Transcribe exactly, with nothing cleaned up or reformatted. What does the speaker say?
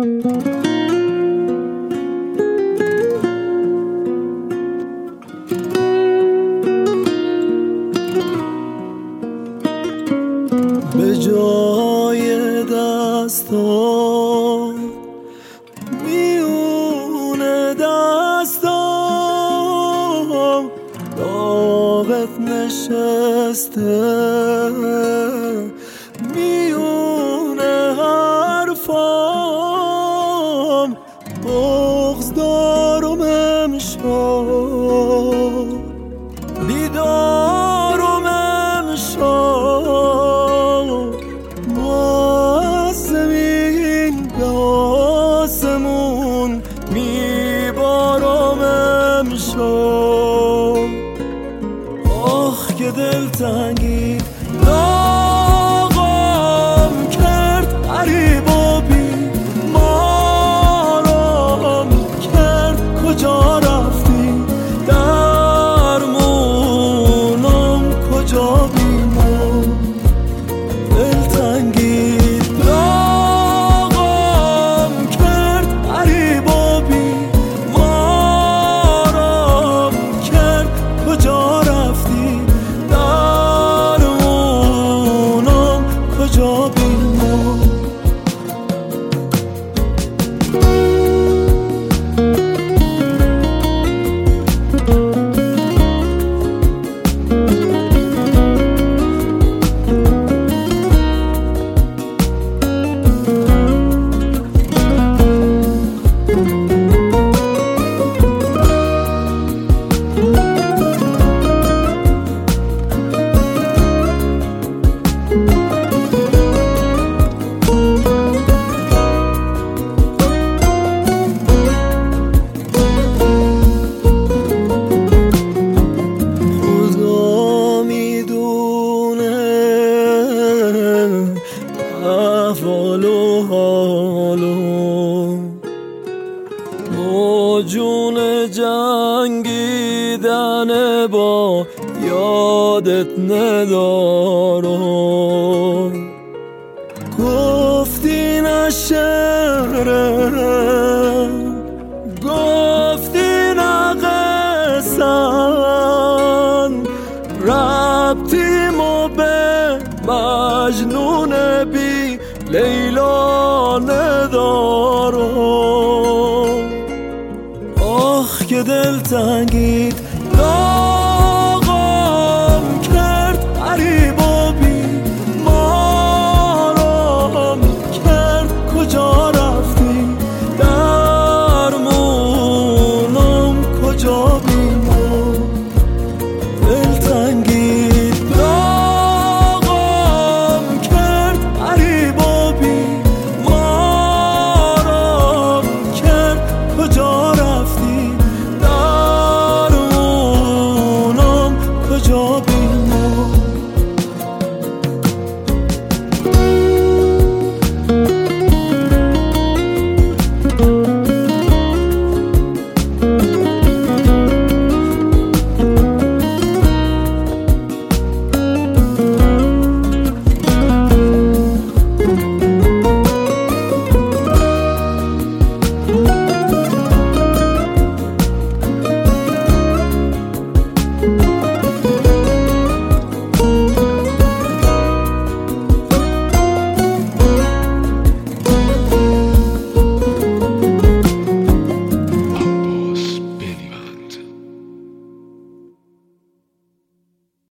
به جای دستان میون دستان داغت نشسته، میون حرفام بغض دارم امشب، بیدارم امشب، ما از زمین به آسمون میبارم امشب. آخ که دلتنگی لاغم کرد، غریب و بیمارم کرد، کجا رفتی درمونم کجا بیمار. دلتنگی لاغم کرد، غریب و بیمارم کرد، کجا رفتی درمونم کجا بیمار. احوال و حالو موجون جنگیدن با یادت ندارم. گفتی نشرم، گفتی نقصن، ربطیمو به مجنون بی لیلا ندارم. آخ که دلتنگیت